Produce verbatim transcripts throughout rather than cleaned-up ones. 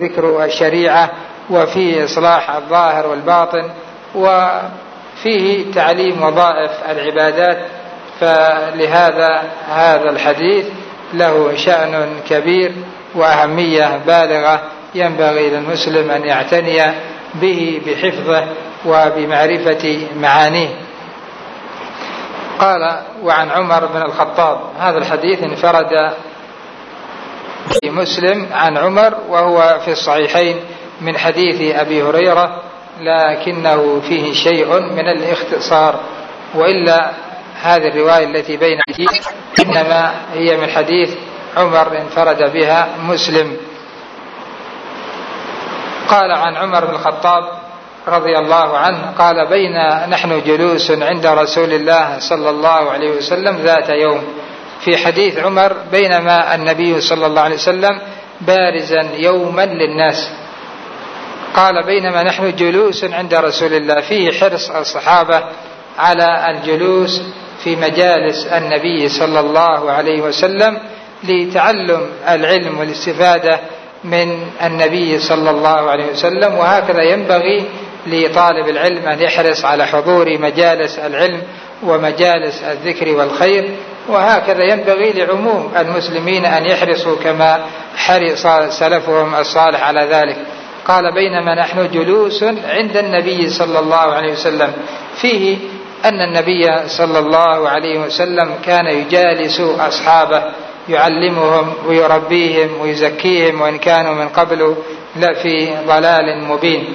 ذكر الشريعة، وفيه إصلاح الظاهر والباطن، وفيه تعليم وظائف العبادات. فلهذا هذا الحديث له شأن كبير وأهمية بالغة، ينبغي للمسلم أن يعتني به بحفظه وبمعرفة معانيه. قال: وعن عمر بن الخطاب. هذا الحديث انفرد في مسلم عن عمر، وهو في الصحيحين من حديث أبي هريرة، لكنه فيه شيء من الاختصار، وإلا هذه الرواية التي بين أيدينا إنما هي من حديث عمر انفرد بها مسلم. قال عن عمر بن الخطاب رضي الله عنه قال: بين نحن جلوس عند رسول الله صلى الله عليه وسلم ذات يوم. في حديث عمر: بينما النبي صلى الله عليه وسلم بارزا يوما للناس. قال: بينما نحن جلوس عند رسول الله، فيه حرص الصحابة على الجلوس في مجالس النبي صلى الله عليه وسلم لتعلم العلم والاستفادة من النبي صلى الله عليه وسلم. وهكذا ينبغي لطالب العلم أن يحرص على حضور مجالس العلم ومجالس الذكر والخير، وهكذا ينبغي لعموم المسلمين أن يحرصوا كما حرص سلفهم الصالح على ذلك. قال: بينما نحن جلوس عند النبي صلى الله عليه وسلم، فيه أن النبي صلى الله عليه وسلم كان يجالس أصحابه يعلمهم ويربيهم ويزكيهم، وإن كانوا من قبل لفي ضلال مبين.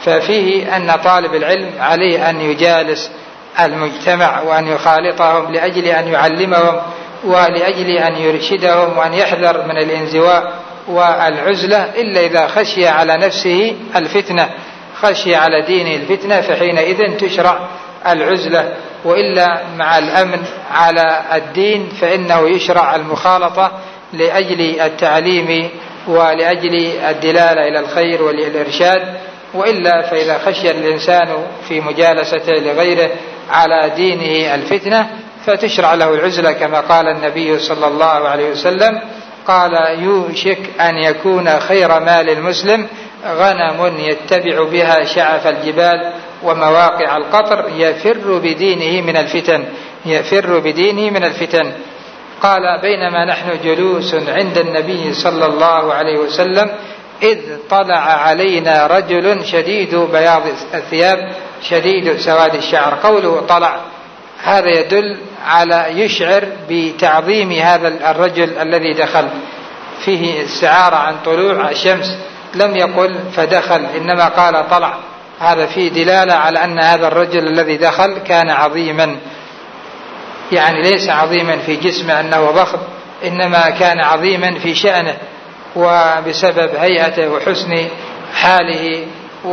ففيه أن طالب العلم عليه أن يجالس المجتمع وأن يخالطهم لأجل أن يعلمهم ولأجل أن يرشدهم، وأن يحذر من الانزواء والعزلة، إلا إذا خشي على نفسه الفتنة، خشي على دينه الفتنة، فحينئذ تشرع العزلة. وإلا مع الأمن على الدين فإنه يشرع المخالطة لأجل التعليم ولأجل الدلالة إلى الخير والإرشاد. وإلا فإذا خشي الإنسان في مجالسته لغيره على دينه الفتنة فتشرع له العزلة، كما قال النبي صلى الله عليه وسلم: قال: يوشك أن يكون خير مال المسلم غنم يتبع بها شعف الجبال ومواقع القطر يفر بدينه من الفتن يفر بدينه من الفتن. قال: بينما نحن جلوس عند النبي صلى الله عليه وسلم إذ طلع علينا رجل شديد بياض الثياب شديد سواد الشعر. قوله طلع هذا يدل على يشعر بتعظيم هذا الرجل الذي دخل، فيه استعارة عن طلوع الشمس، لم يقل فدخل إنما قال طلع. هذا فيه دلالة على أن هذا الرجل الذي دخل كان عظيما، يعني ليس عظيما في جسمه أنه ضخم، إنما كان عظيما في شأنه وبسبب هيئته وحسن حاله،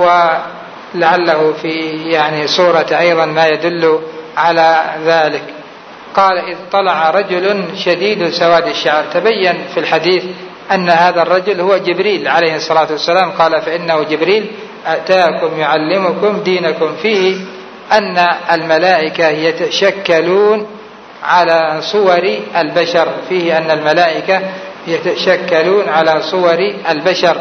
ولعله في يعني صورة أيضا ما يدل على ذلك. قال: إذ طلع رجل شديد سواد الشعر. تبين في الحديث أن هذا الرجل هو جبريل عليه الصلاة والسلام. قال: فإنه جبريل أتاكم يعلمكم دينكم. فيه أن الملائكة يتشكلون على صور البشر، فيه أن الملائكة يتشكلون على صور البشر،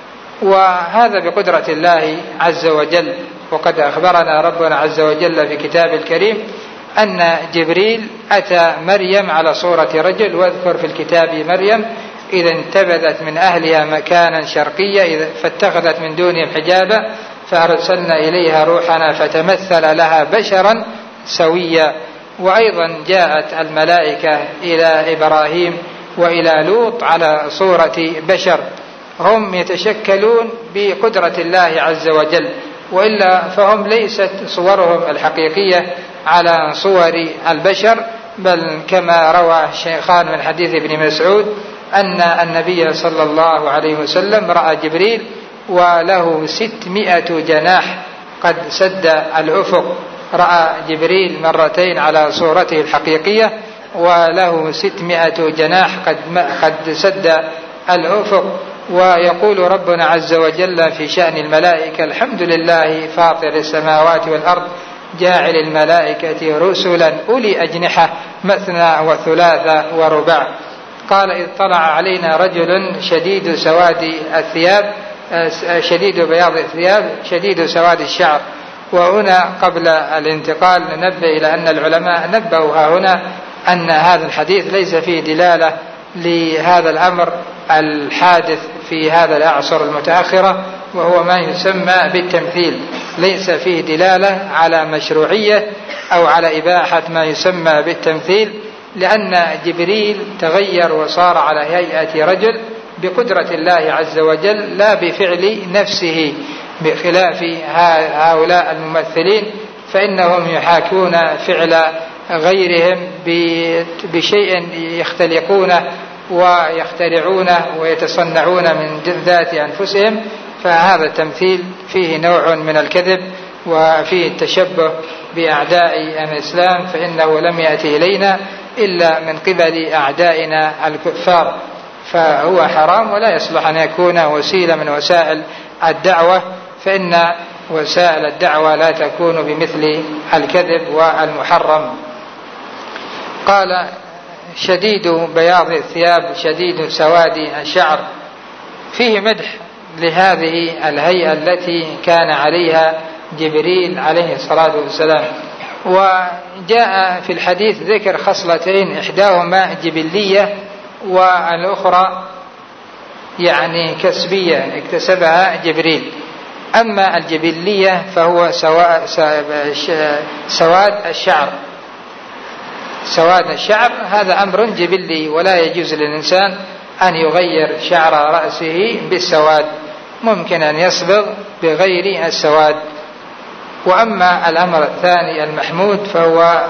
وهذا بقدرة الله عز وجل. وقد أخبرنا ربنا عز وجل في كتاب الكريم أن جبريل أتى مريم على صورة رجل. واذكر في الكتاب مريم إذا انتبذت من أهلها مكانا شرقيا فاتخذت من دونهم حجابا فأرسلنا إليها روحنا فتمثل لها بشرا سويا. وأيضا جاءت الملائكة إلى إبراهيم وإلى لوط على صورة بشر. هم يتشكلون بقدرة الله عز وجل، وإلا فهم ليست صورهم الحقيقية على صور البشر، بل كما روى الشيخان من حديث ابن مسعود أن النبي صلى الله عليه وسلم رأى جبريل وله ستمائة جناح قد سد الأفق. رأى جبريل مرتين على صورته الحقيقية وله ستمائة جناح قد قد سد الأفق. ويقول ربنا عز وجل في شأن الملائكة: الحمد لله فاطر السماوات والأرض جاعل الملائكة رسلا أولي أجنحة مثنى وثلاث ورباع. قال: إذ طلع علينا رجل شديد سواد الثياب شديد بياض الثياب شديد سواد الشعر. وهنا قبل الانتقال ننبه إلى أن العلماء نبهوا ها هنا أن هذا الحديث ليس فيه دلالة لهذا الأمر الحادث في هذا الأعصر المتأخرة، وهو ما يسمى بالتمثيل. ليس فيه دلالة على مشروعية أو على إباحة ما يسمى بالتمثيل، لأن جبريل تغير وصار على هيئة رجل بقدرة الله عز وجل لا بفعل نفسه، بخلاف هؤلاء الممثلين فإنهم يحاكون فعل غيرهم بشيء يختلقونه ويخترعونه ويتصنعون من ذات أنفسهم. فهذا التمثيل فيه نوع من الكذب وفيه التشبه بأعداء الإسلام، فإنه لم يأتي إلينا إلا من قبل أعدائنا الكفار، فهو حرام ولا يصلح أن يكون وسيلة من وسائل الدعوة، فإن وسائل الدعوة لا تكون بمثل الكذب والمحرم. قال شديد بياض الثياب شديد سواد الشعر، فيه مدح لهذه الهيئة التي كان عليها جبريل عليه الصلاة والسلام. وجاء في الحديث ذكر خصلتين، إحداهما جبلية والأخرى يعني كسبية اكتسبها جبريل. أما الجبلية فهو سواد الشعر. سواد الشعر هذا أمر جبلي، ولا يجوز للإنسان أن يغير شعر رأسه بالسواد، ممكن أن يصبغ بغير السواد. وأما الأمر الثاني المحمود فهو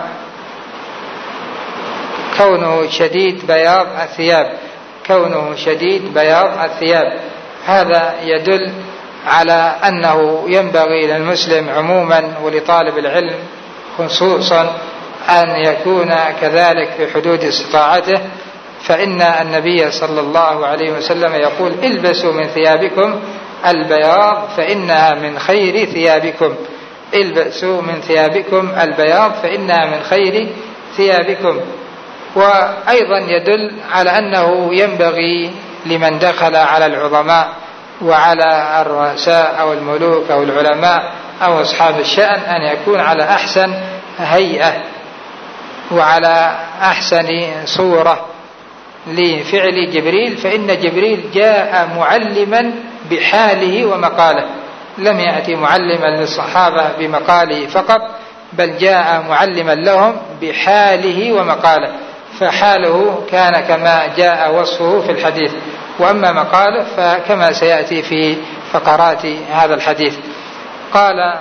كونه شديد بياض الثياب، كونه شديد بياض الثياب هذا يدل على أنه ينبغي للمسلم عموما ولطالب العلم خصوصا أن يكون كذلك في حدود استطاعته، فإن النبي صلى الله عليه وسلم يقول: البسوا من ثيابكم البياض فإنها من خير ثيابكم، البسوا من ثيابكم البياض فإنها من خير ثيابكم. وأيضا يدل على أنه ينبغي لمن دخل على العظماء وعلى الرؤساء أو الملوك أو العلماء أو أصحاب الشأن أن يكون على أحسن هيئة وعلى أحسن صورة لفعل جبريل، فإن جبريل جاء معلما بحاله ومقاله، لم يأتي معلما للصحابة بمقاله فقط، بل جاء معلما لهم بحاله ومقاله، فحاله كان كما جاء وصفه في الحديث، وأما مقاله فكما سيأتي في فقرات هذا الحديث. قال: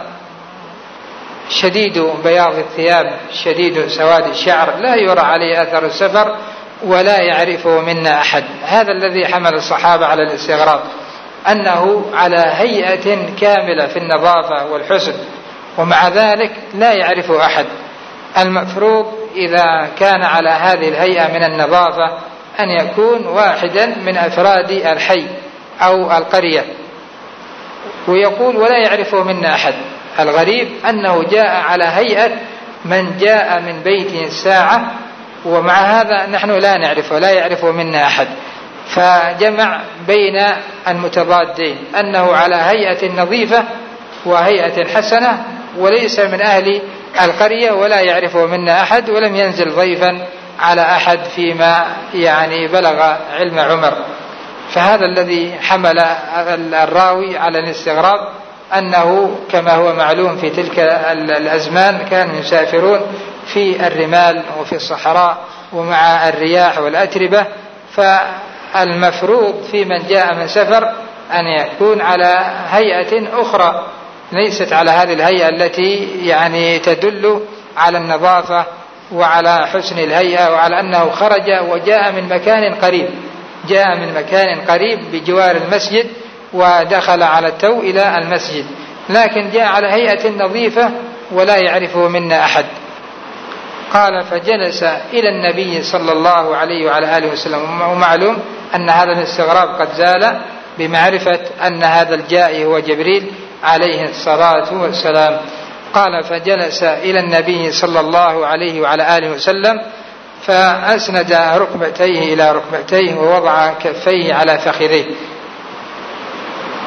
شديد بياض الثياب شديد سواد الشعر لا يرى عليه أثر السفر ولا يعرفه منا أحد. هذا الذي حمل الصحابة على الاستغراب، أنه على هيئة كاملة في النظافة والحسن ومع ذلك لا يعرفه أحد. المفروض إذا كان على هذه الهيئة من النظافة أن يكون واحدا من أفراد الحي أو القرية، ويقول: ولا يعرفه منا أحد. الغريب أنه جاء على هيئة من جاء من بيته الساعة، ومع هذا نحن لا نعرفه، لا يعرفه منا أحد. فجمع بين المتضادين، أنه على هيئة نظيفة وهيئة حسنة، وليس من أهل القرية ولا يعرفه منا أحد، ولم ينزل ضيفا على أحد فيما يعني بلغ علم عمر. فهذا الذي حمل الراوي على الاستغراب، أنه كما هو معلوم في تلك الأزمان كانوا يسافرون في الرمال وفي الصحراء ومع الرياح والأتربة، فالمفروض في من جاء من سفر أن يكون على هيئة أخرى ليست على هذه الهيئة التي يعني تدل على النظافة وعلى حسن الهيئة وعلى أنه خرج وجاء من مكان قريب، جاء من مكان قريب بجوار المسجد ودخل على التو إلى المسجد، لكن جاء على هيئة نظيفة ولا يعرفه منا أحد. قال: فجلس إلى النبي صلى الله عليه وعلى آله وسلم، ومعلوم أن هذا الاستغراب قد زال بمعرفة أن هذا الجائي هو جبريل عليه الصلاة والسلام. قال: فجلس إلى النبي صلى الله عليه وعلى آله وسلم فأسند ركبتيه إلى ركبتيه ووضع كفيه على فخذيه.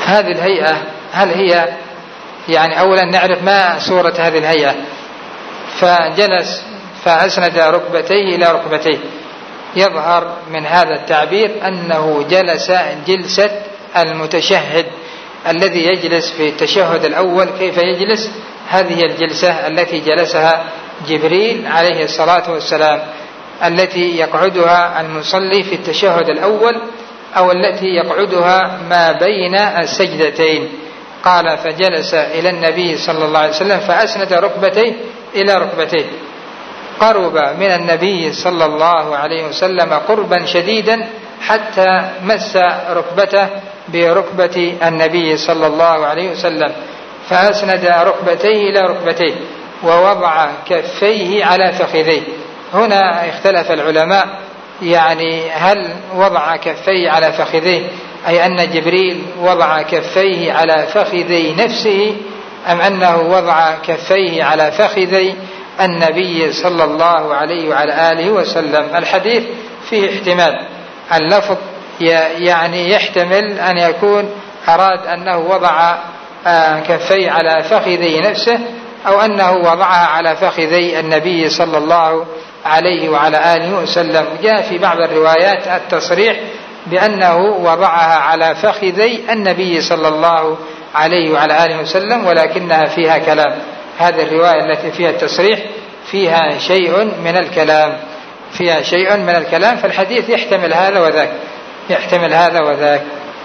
هذه الهيئة هل هي يعني أولا نعرف ما صورة هذه الهيئة. فجلس فأسند ركبتيه إلى ركبتيه، يظهر من هذا التعبير أنه جلس جلسة المتشهد الذي يجلس في التشهد الأول. كيف يجلس؟ هذه الجلسة التي جلسها جبريل عليه الصلاة والسلام، التي يقعدها المصلي في التشهد الأول، أو التي يقعدها ما بين السجدتين. قال فجلس إلى النبي صلى الله عليه وسلم فأسند ركبتيه إلى ركبتيه، قرب من النبي صلى الله عليه وسلم قربا شديدا حتى مس ركبته بركبة النبي صلى الله عليه وسلم، فأسند ركبتيه إلى ركبتيه ووضع كفيه على فخذيه. هنا اختلف العلماء، يعني هل وضع كفيه على فخذيه أي أن جبريل وضع كفيه على فخذي نفسه، أم أنه وضع كفيه على فخذي النبي صلى الله عليه وعلى آله وسلم؟ الحديث فيه احتمال، اللفظ يعني يحتمل أن يكون أراد أنه وضع كفيه على فخذي نفسه، أو أنه وضعها على فخذي النبي صلى الله عليه وعلى آله وسلم. جاء في بعض الروايات التصريح بأنه وضعها على فخذي النبي صلى الله عليه وعلى آله وسلم، ولكنها فيها كلام. هذه الرواية التي فيها التصريح فيها شيء من الكلام، فيها شيء من الكلام، فالحديث يحتمل هذا وذاك، يحتمل هذا وذاك.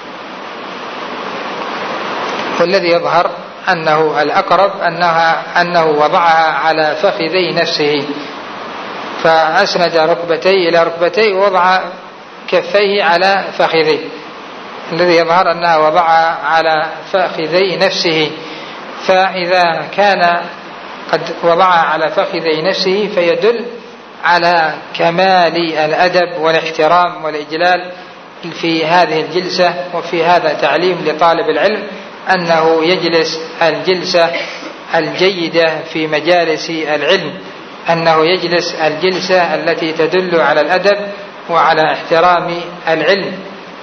والذي يظهر أنه الأقرب أنها أنه وضعها على فخذي نفسه، فأسند ركبتيه إلى ركبتيه ووضع كفيه على فخذيه. الذي يظهر أنها وضعها على فخذي نفسه، فإذا كان قد وضعها على فخذي نفسه فيدل على كمال الأدب والاحترام والإجلال في هذه الجلسة. وفي هذا تعليم لطالب العلم أنه يجلس الجلسة الجيدة في مجالس العلم، أنه يجلس الجلسة التي تدل على الأدب وعلى احترام العلم.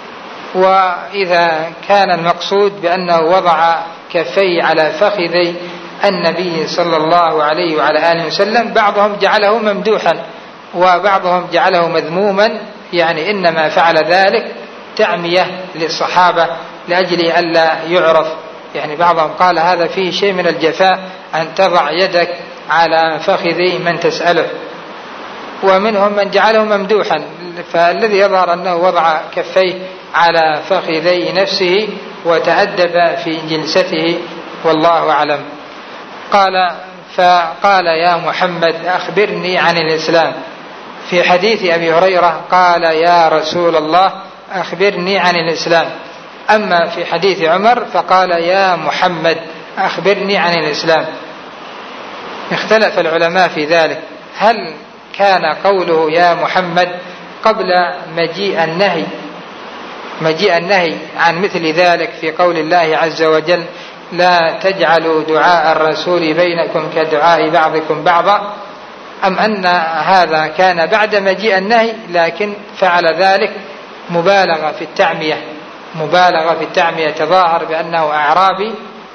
وإذا كان المقصود بأنه وضع كفيه على فخذي النبي صلى الله عليه وعلى آله وسلم، بعضهم جعله ممدوحا وبعضهم جعله مذموما، يعني إنما فعل ذلك تعمية للصحابة لأجل ألا يعرف. يعني بعضهم قال هذا فيه شيء من الجفاء أن تضع يدك على فخذي من تسأله، ومنهم من جعله ممدوحا. فالذي يظهر أنه وضع كفيه على فخذي نفسه وتأدب في جلسته، والله أعلم. قال فقال يا محمد أخبرني عن الإسلام. في حديث أبي هريرة قال يا رسول الله أخبرني عن الإسلام. أما في حديث عمر فقال يا محمد أخبرني عن الإسلام. اختلف العلماء في ذلك، هل كان قوله يا محمد قبل مجيء النهي مجيء النهي عن مثل ذلك في قول الله عز وجل لا تجعلوا دعاء الرسول بينكم كدعاء بعضكم بعضا، أم أن هذا كان بعد مجيء النهي لكن فعل ذلك مبالغة في التعمية مبالغة في التعمية تظاهر بأنه أعرابي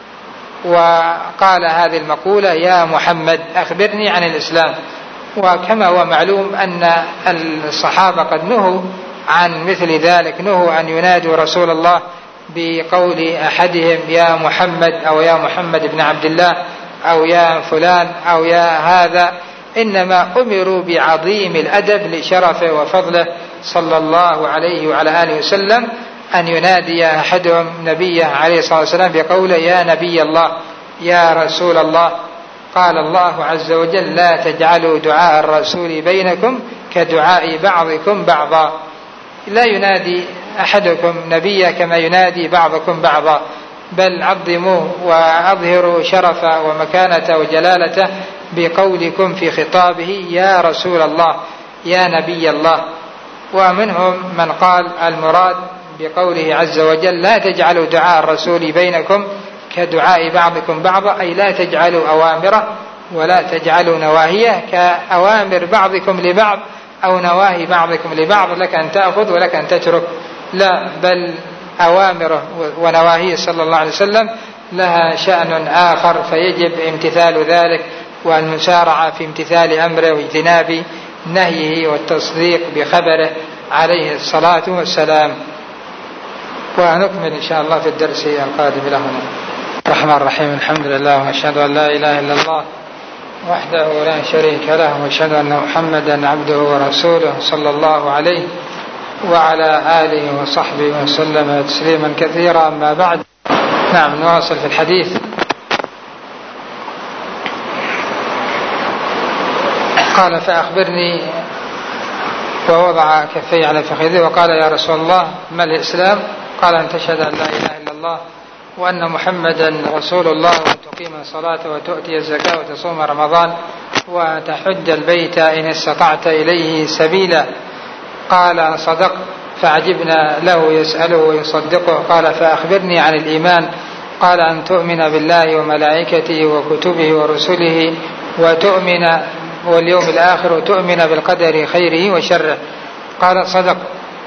وقال هذه المقولة يا محمد أخبرني عن الإسلام. وكما هو معلوم أن الصحابة قد نهوا عن مثل ذلك، نهوا أن ينادوا رسول الله بقول أحدهم يا محمد أو يا محمد بن عبد الله أو يا فلان أو يا هذا، إنما أمروا بعظيم الأدب لشرفه وفضله صلى الله عليه وعلى آله وسلم أن ينادي أحدهم نبيه عليه الصلاة والسلام بقوله يا نبي الله يا رسول الله. قال الله عز وجل لا تجعلوا دعاء الرسول بينكم كدعاء بعضكم بعضا، لا ينادي أحدكم نبيه كما ينادي بعضكم بعضا، بل عظموه وأظهروا شرفه ومكانته وجلالته بقولكم في خطابه يا رسول الله يا نبي الله. ومنهم من قال المراد بقوله عز وجل لا تجعلوا دعاء الرسول بينكم كدعاء بعضكم بعضا، أي لا تجعلوا أوامره ولا تجعلوا نواهيه كأوامر بعضكم لبعض أو نواهي بعضكم لبعض، لك أن تأخذ ولك أن تترك، لا، بل أوامره ونواهيه صلى الله عليه وسلم لها شأن آخر، فيجب امتثال ذلك وأن نسارع في امتثال أمره واجتناب نهيه والتصديق بخبره عليه الصلاة والسلام. ونكمل إن شاء الله في الدرس القادم لهنا. الرحمن الرحيم. الحمد لله، وأشهد أن لا إله إلا الله وحده لا شريك له، وأشهد أن محمدا عبده ورسوله صلى الله عليه وعلى آله وصحبه وسلم تسليما كثيرا. أما بعد، نعم نواصل في الحديث. قال فأخبرني، ووضع كفيه على فخذه وقال يا رسول الله ما الإسلام؟ قال أن تشهد أن لا إله إلا الله وأن محمدا رسول الله وتقيم الصلاة وتؤتي الزكاة وتصوم رمضان وتحج البيت إن استطعت إليه سبيلا. قال صدق، فعجبنا له يسأله ويصدقه. قال فأخبرني عن الإيمان؟ قال أن تؤمن بالله وملائكته وكتبه ورسله وتؤمن واليوم الآخر وتؤمن بالقدر خيره وشره. قال صدق.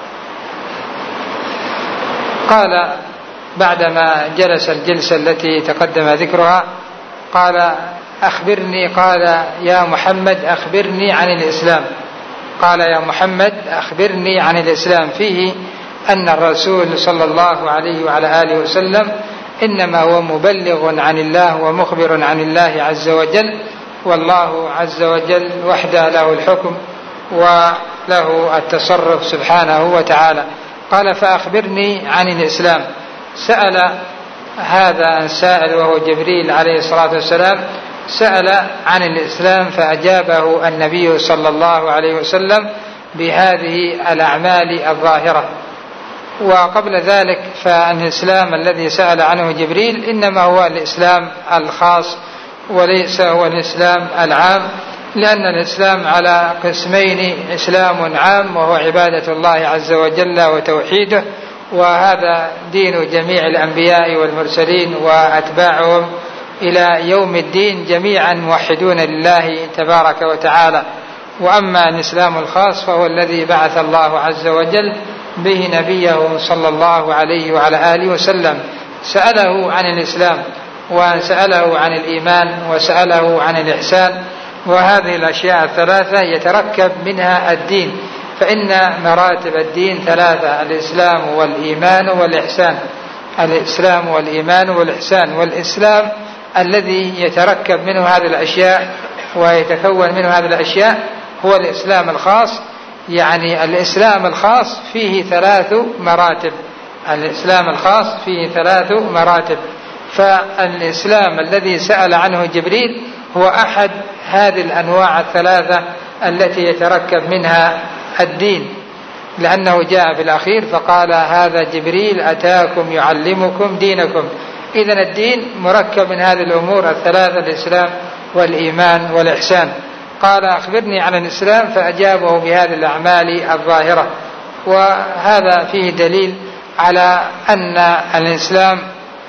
قال بعدما جلس الجلسة التي تقدم ذكرها قال أخبرني، قال يا محمد أخبرني عن الإسلام. قال يا محمد أخبرني عن الإسلام، فيه أن الرسول صلى الله عليه وعلى آله وسلم إنما هو مبلغ عن الله ومخبر عن الله عز وجل، والله عز وجل وحده له الحكم وله التصرف سبحانه وتعالى. قال فأخبرني عن الإسلام. سأل هذا السائل وهو جبريل عليه الصلاة والسلام، سأل عن الإسلام فأجابه النبي صلى الله عليه وسلم بهذه الأعمال الظاهرة. وقبل ذلك فالإسلام الذي سأل عنه جبريل إنما هو الإسلام الخاص وليس هو الإسلام العام، لأن الإسلام على قسمين: إسلام عام وهو عبادة الله عز وجل وتوحيده، وهذا دين جميع الأنبياء والمرسلين وأتباعهم إلى يوم الدين جميعا موحدون لله تبارك وتعالى. وأما الإسلام الخاص فهو الذي بعث الله عز وجل به نبيه صلى الله عليه وعلى آله وسلم. سأله عن الإسلام وسأله عن الإيمان وسأله عن الإحسان، وهذه الأشياء الثلاثة يتركب منها الدين، فإن مراتب الدين ثلاثة: الإسلام والإيمان والإحسان. الإسلام والإيمان والإحسان. والإسلام الذي يتركب منه هذه الأشياء ويتكون منه هذه الأشياء هو الإسلام الخاص. يعني الإسلام الخاص فيه ثلاث مراتب. الإسلام الخاص فيه ثلاث مراتب. فالإسلام الذي سأل عنه جبريل هو أحد هذه الأنواع الثلاثة التي يتركب منها الدين، لأنه جاء في الأخير فقال هذا جبريل أتاكم يعلمكم دينكم. إذن الدين مركب من هذه الأمور الثلاثة: الإسلام والإيمان والإحسان. قال أخبرني عن الإسلام فأجابه بهذه الأعمال الظاهرة. وهذا فيه دليل على أن الإسلام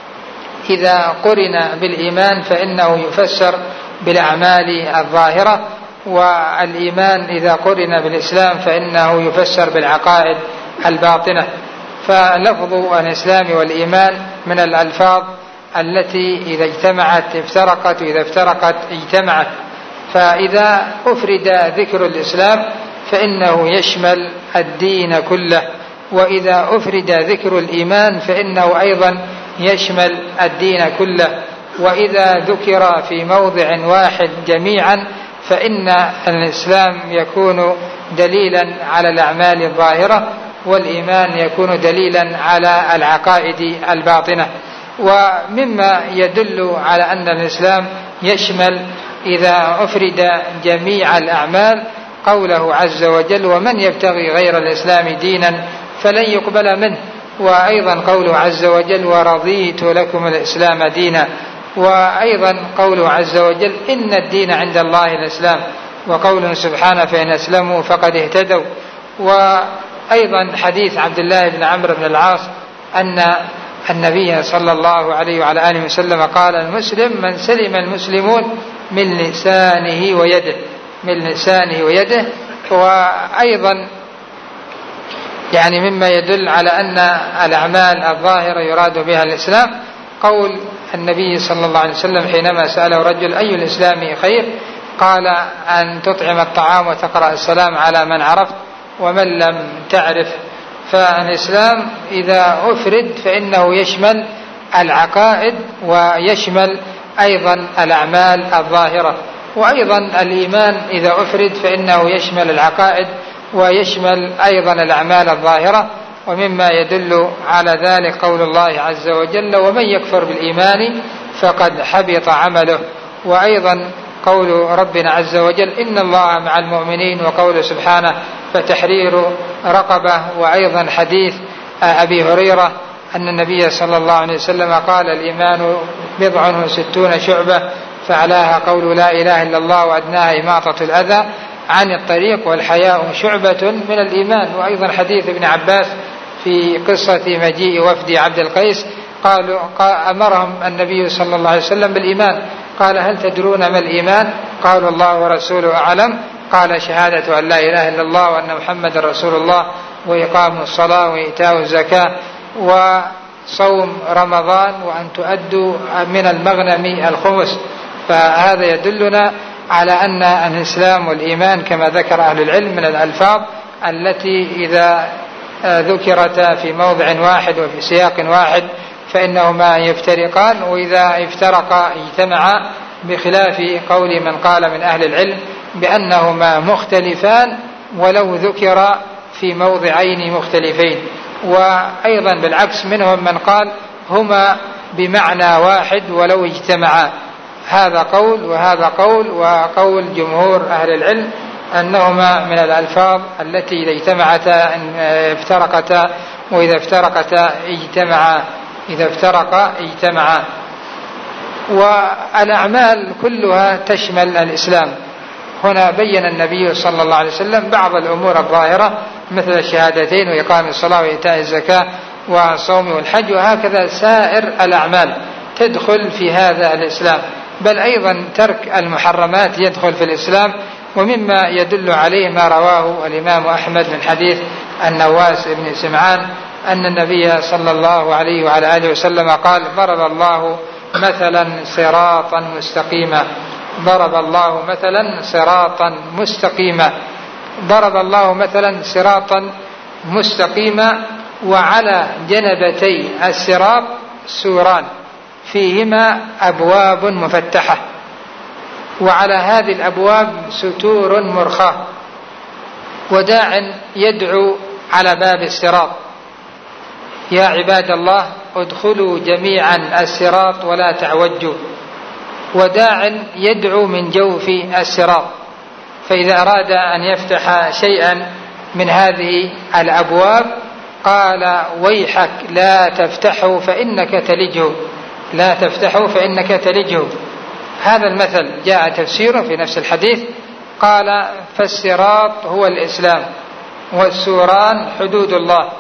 إذا قرن بالإيمان فإنه يفسر بالأعمال الظاهرة، والإيمان إذا قرن بالإسلام فإنه يفسر بالعقائد الباطنة. فلفظ الإسلام والإيمان من الألفاظ التي إذا اجتمعت افترقت وإذا افترقت اجتمعت. فإذا أفرد ذكر الإسلام فإنه يشمل الدين كله، وإذا أفرد ذكر الإيمان فإنه أيضا يشمل الدين كله، وإذا ذكر في موضع واحد جميعا فإن الإسلام يكون دليلا على الأعمال الظاهرة، والإيمان يكون دليلا على العقائد الباطنة. ومما يدل على أن الإسلام يشمل إذا أفرد جميع الأعمال قوله عز وجل ومن يبتغي غير الإسلام دينا فلن يقبل منه، وأيضا قوله عز وجل ورضيت لكم الإسلام دينا، وأيضا قوله عز وجل إن الدين عند الله الإسلام، وقوله سبحانه فإن أسلموا فقد اهتدوا. وأيضا حديث عبد الله بن عمرو بن العاص أن النبي صلى الله عليه وعلى آله وسلم قال المسلم من سلم المسلمون من لسانه ويده، من لسانه ويده. وأيضا يعني مما يدل على أن الأعمال الظاهرة يراد بها الإسلام قول النبي صلى الله عليه وسلم حينما سأله رجل أي الإسلام خير قال أن تطعم الطعام وتقرأ السلام على من عرفت ومن لم تعرف. فالإسلام إذا أفرد فإنه يشمل العقائد ويشمل أيضا الأعمال الظاهرة، وأيضا الإيمان إذا أفرد فإنه يشمل العقائد ويشمل أيضا الأعمال الظاهرة. ومما يدل على ذلك قول الله عز وجل ومن يكفر بالإيمان فقد حبط عمله، وأيضا قول ربنا عز وجل إن الله مع المؤمنين، وقول سبحانه فتحرير رقبة. وأيضا حديث أبي هريرة أن النبي صلى الله عليه وسلم قال الإيمان بضع وستون شعبة فعلاها قول لا إله إلا الله وأدناها إماطة الأذى عن الطريق والحياء شعبة من الإيمان. وأيضا حديث ابن عباس في قصة مجيء وفد عبد القيس قالوا أمرهم النبي صلى الله عليه وسلم بالإيمان قال هل تدرون ما الإيمان؟ قالوا الله ورسوله أعلم. قال شهادة أن لا إله إلا الله وأن محمد رسول الله وإقام الصلاة وإيتاء الزكاة وصوم رمضان وأن تؤدوا من المغنم الخمس. فهذا يدلنا على أن الإسلام والإيمان كما ذكر أهل العلم من الألفاظ التي إذا ذكرتا في موضع واحد وفي سياق واحد فإنهما يفترقان، وإذا افترقا اجتمعا، بخلاف قول من قال من أهل العلم بأنهما مختلفان ولو ذكر في موضعين مختلفين. وأيضا بالعكس منهم من قال هما بمعنى واحد ولو اجتمعا. هذا قول وهذا قول، وقول جمهور أهل العلم أنهما من الألفاظ التي إذا اجتمعتا افترقتا، وإذا افترقتا اجتمعا، إذا افترقا اجتمعا. والأعمال كلها تشمل الإسلام. هنا بين النبي صلى الله عليه وسلم بعض الأمور الظاهرة مثل الشهادتين وإقام الصلاة وإيتاء الزكاة والصوم والحج، وهكذا سائر الأعمال تدخل في هذا الإسلام، بل أيضا ترك المحرمات يدخل في الإسلام. ومما يدل عليه ما رواه الإمام أحمد من حديث النواس بن سمعان أن النبي صلى الله عليه وعلى آله وسلم قال ضرب الله مثلا صراطا مستقيما، ضرب الله مثلا صراطا مستقيما، ضرب الله مثلا صراطا مستقيما، وعلى جنبتي الصراط سوران فيهما أبواب مفتحة، وعلى هذه الأبواب ستور مرخاة، وداع يدعو على باب الصراط يا عباد الله ادخلوا جميعا الصراط ولا تعوجوا، وداع يدعو من جوف الصراط. فإذا أراد أن يفتح شيئا من هذه الأبواب قال ويحك لا تفتحه فإنك تلجه، لا تفتحه فإنك تلجه. هذا المثل جاء تفسيره في نفس الحديث قال فالصراط هو الإسلام، والسوران حدود الله،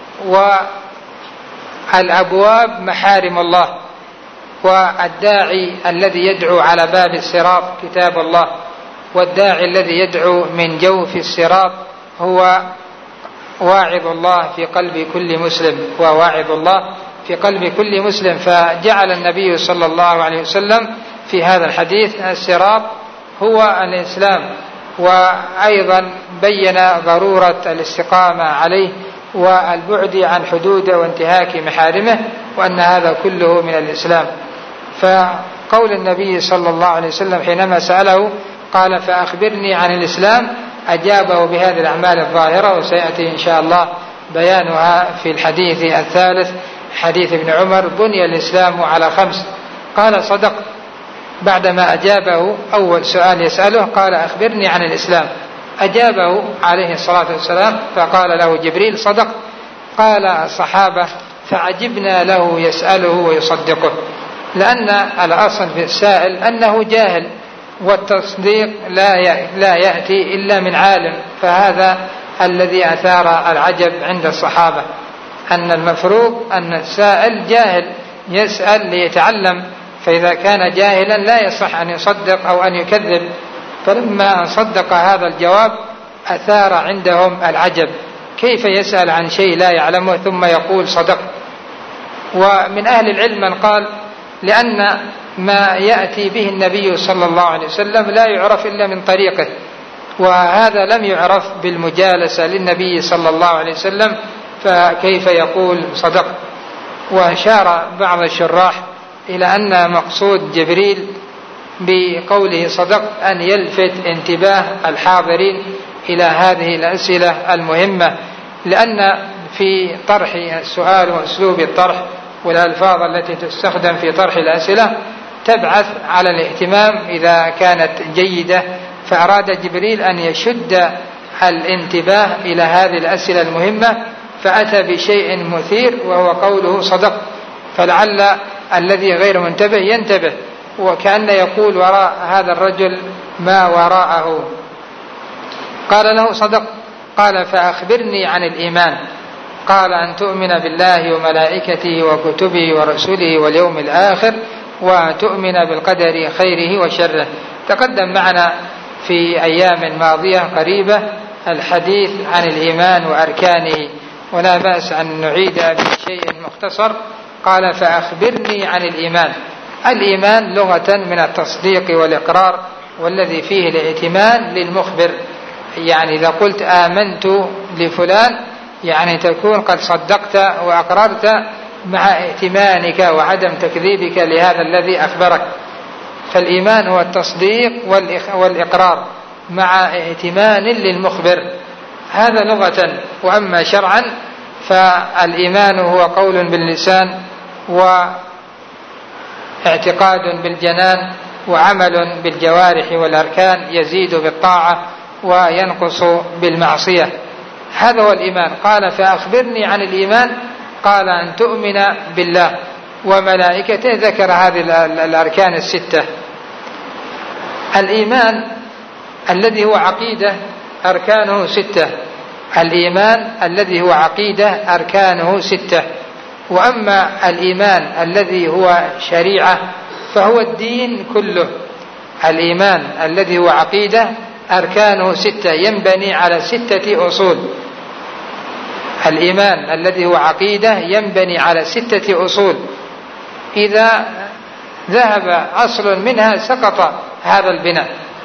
والأبواب محارم الله، والداعي الذي يدعو على باب الصراط كتاب الله، والداعي الذي يدعو من جوف الصراط هو واعظ الله في قلب كل مسلم، وواعظ الله في قلب كل مسلم. فجعل النبي صلى الله عليه وسلم في هذا الحديث الصراط هو الإسلام، وأيضا بين ضرورة الاستقامة عليه والبعد عن حدوده وانتهاك محارمه، وأن هذا كله من الإسلام. فقول النبي صلى الله عليه وسلم حينما سأله قال فأخبرني عن الإسلام أجابه بهذه الأعمال الظاهرة، وسيأتي إن شاء الله بيانها في الحديث الثالث حديث ابن عمر بني الإسلام على خمس. قال صدق. بعدما أجابه أول سؤال يسأله قال أخبرني عن الإسلام، أجابه عليه الصلاة والسلام فقال له جبريل صدق. قال الصحابة فعجبنا له يسأله ويصدقه، لأن الأصل في السائل أنه جاهل، والتصديق لا يأتي إلا من عالم. فهذا الذي أثار العجب عند الصحابة، أن المفروض أن السائل جاهل يسأل ليتعلم، فإذا كان جاهلا لا يصح أن يصدق أو أن يكذب. فلما صدق هذا الجواب أثار عندهم العجب، كيف يسأل عن شيء لا يعلمه ثم يقول صدق؟ ومن أهل العلم من قال لأن ما يأتي به النبي صلى الله عليه وسلم لا يعرف إلا من طريقه، وهذا لم يعرف بالمجالسة للنبي صلى الله عليه وسلم، فكيف يقول صدق؟ وأشار بعض الشراح إلى أن مقصود جبريل بقوله صدق أن يلفت انتباه الحاضرين إلى هذه الأسئلة المهمة، لأن في طرح السؤال وأسلوب الطرح والألفاظ التي تستخدم في طرح الأسئلة تبعث على الاهتمام إذا كانت جيدة، فأراد جبريل أن يشد الانتباه إلى هذه الأسئلة المهمة فأتى بشيء مثير وهو قوله صدق، فلعل الذي غير منتبه ينتبه، وكأن يقول وراء هذا الرجل ما وراءه. قال له صدق. قال فأخبرني عن الإيمان. قال أن تؤمن بالله وملائكته وكتبه ورسله واليوم الآخر وتؤمن بالقدر خيره وشره. تقدم معنا في أيام ماضية قريبة الحديث عن الإيمان وأركانه، ولا بأس أن نعيد بشيء مختصر. قال فأخبرني عن الإيمان. الإيمان لغة من التصديق والإقرار، والذي فيه الائتمان للمخبر، يعني إذا قلت آمنت لفلان يعني تكون قد صدقت وأقررت مع ائتمانك وعدم تكذيبك لهذا الذي أخبرك. فالإيمان هو التصديق والإقرار مع ائتمان للمخبر، هذا لغة. وأما شرعا فالإيمان هو قول باللسان واعتقاد بالجنان وعمل بالجوارح والأركان، يزيد بالطاعة وينقص بالمعصية، هذا هو الإيمان. قال فأخبرني عن الإيمان. قال أن تؤمن بالله وملائكته، ذكر هذه الأركان الستة. الإيمان الذي هو عقيدة أركانه ستة، الإيمان الذي هو عقيدة أركانه ستة. وأما الإيمان الذي هو شريعة فهو الدين كله. الإيمان الذي هو عقيدة أركانه ستة، ينبني على ستة أصول. الإيمان الذي هو عقيدة ينبني على ستة أصول، إذا ذهب أصل منها سقط هذا البناء،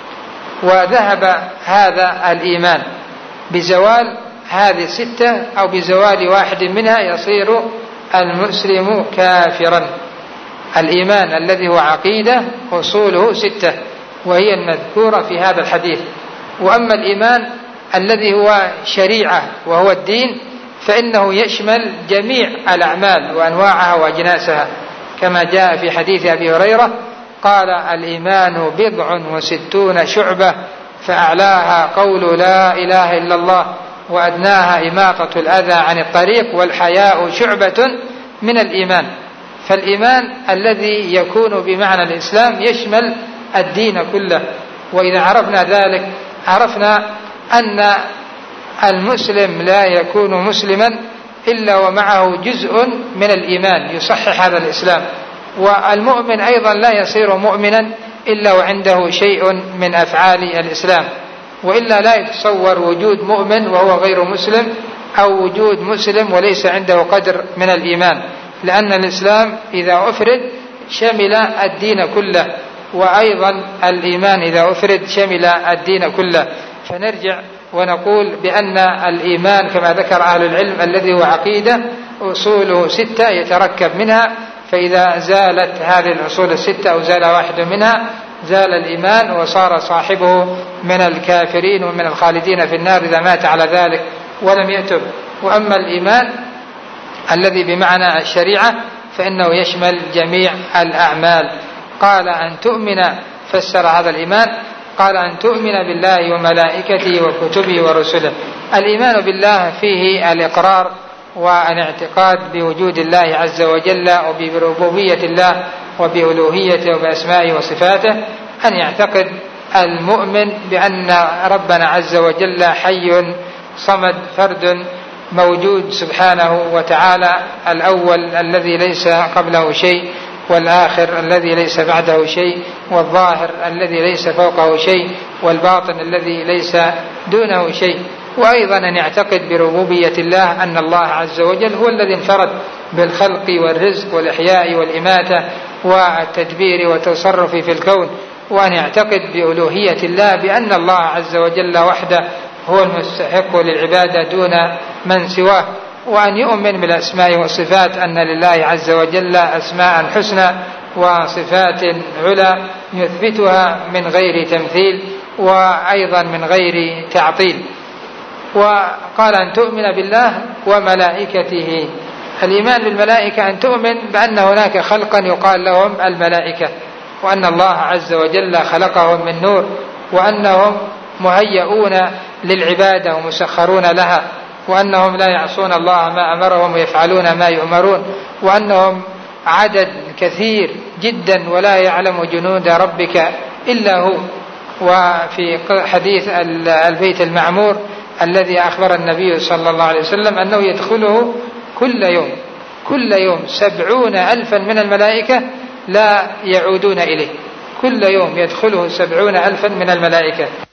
وذهب هذا الإيمان بزوال هذه الستة أو بزوال واحد منها يصير المسلم كافرا. الإيمان الذي هو عقيدة أصوله ستة وهي المذكورة في هذا الحديث. وأما الإيمان الذي هو شريعة وهو الدين فإنه يشمل جميع الأعمال وأنواعها وأجناسها، كما جاء في حديث أبي هريرة قال الإيمان بضع وستون شعبة فأعلاها قول لا إله إلا الله وأدناها إماطة الأذى عن الطريق والحياء شعبة من الإيمان. فالإيمان الذي يكون بمعنى الإسلام يشمل الدين كله. وإذا عرفنا ذلك عرفنا أن المسلم لا يكون مسلما إلا ومعه جزء من الإيمان يصحح هذا الإسلام، والمؤمن أيضا لا يصير مؤمنا إلا وعنده شيء من أفعال الإسلام، وإلا لا يتصور وجود مؤمن وهو غير مسلم أو وجود مسلم وليس عنده قدر من الإيمان، لأن الإسلام إذا أفرد شمل الدين كله، وأيضا الإيمان إذا أفرد شمل الدين كله. فنرجع ونقول بأن الإيمان كما ذكر أهل العلم الذي هو عقيدة أصوله ستة يتركب منها، فإذا زالت هذه الأصول الستة أو زال واحد منها زال الإيمان وصار صاحبه من الكافرين ومن الخالدين في النار إذا مات على ذلك ولم يتب. وأما الإيمان الذي بمعنى الشريعة فإنه يشمل جميع الأعمال. قال أن تؤمن، فسر هذا الإيمان قال أن تؤمن بالله وملائكته وكتبه ورسله. الإيمان بالله فيه الإقرار والاعتقاد بوجود الله عز وجل وبربوبية الله وبألوهيته وبأسمائه وصفاته، أن يعتقد المؤمن بأن ربنا عز وجل حي صمد فرد موجود سبحانه وتعالى، الأول الذي ليس قبله شيء، والآخر الذي ليس بعده شيء، والظاهر الذي ليس فوقه شيء، والباطن الذي ليس دونه شيء. وأيضا أن يعتقد بربوبية الله، أن الله عز وجل هو الذي انفرد بالخلق والرزق والإحياء والإماتة والتدبير والتصرف في الكون، وأن يعتقد بألوهية الله، بأن الله عز وجل وحده هو المستحق للعبادة دون من سواه، وأن يؤمن بالأسماء والصفات، أن لله عز وجل أسماء حسنى وصفات علا يثبتها من غير تمثيل وأيضا من غير تعطيل. وقال أن تؤمن بالله وملائكته. الإيمان بالملائكة أن تؤمن بأن هناك خلقا يقال لهم الملائكة، وأن الله عز وجل خلقهم من نور، وأنهم مهيئون للعبادة ومسخرون لها، وأنهم لا يعصون الله ما أمرهم ويفعلون ما يؤمرون، وأنهم عدد كثير جدا ولا يعلم جنود ربك إلا هو. وفي حديث البيت المعمور الذي أخبر النبي صلى الله عليه وسلم أنه يدخله كل يوم كل يوم سبعون ألفا من الملائكة لا يعودون إليه، كل يوم يدخله سبعون ألفا من الملائكة